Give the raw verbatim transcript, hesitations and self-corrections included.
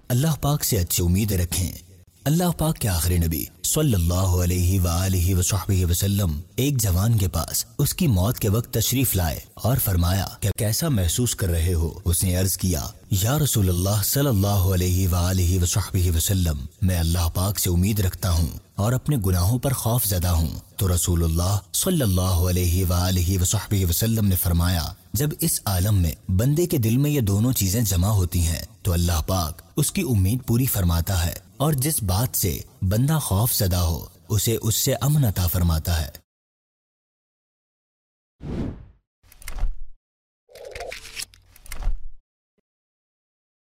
अल्लाह पाक से अच्छी उम्मीद रखें। अल्लाह पाक के आखिरी नबी सल्लल्लाहु अलैहि वालिहि वसहबिहि वसल्लम एक जवान के पास उसकी मौत के वक्त तशरीफ लाए और फरमाया क्या कैसा महसूस कर रहे हो। उसने अर्ज किया, या रसूलल्लाह सल्लल्लाहु अलैहि वालिहि वसहबिहि वसल्लम, मैं अल्लाह पाक से उम्मीद रखता हूँ और अपने गुनाहों पर खौफ ज़दा हूँ। तो रसूलुल्लाह सल्लल्लाहु अलैहि वालिहि वसहबिहि वसल्लम ने फरमाया, जब इस आलम में बंदे के दिल में ये दोनों चीजें जमा होती हैं तो अल्लाह पाक उसकी उम्मीद पूरी फरमाता है और जिस बात से बंदा खौफ ज़दा हो उसे उससे अमन अता फरमाता है।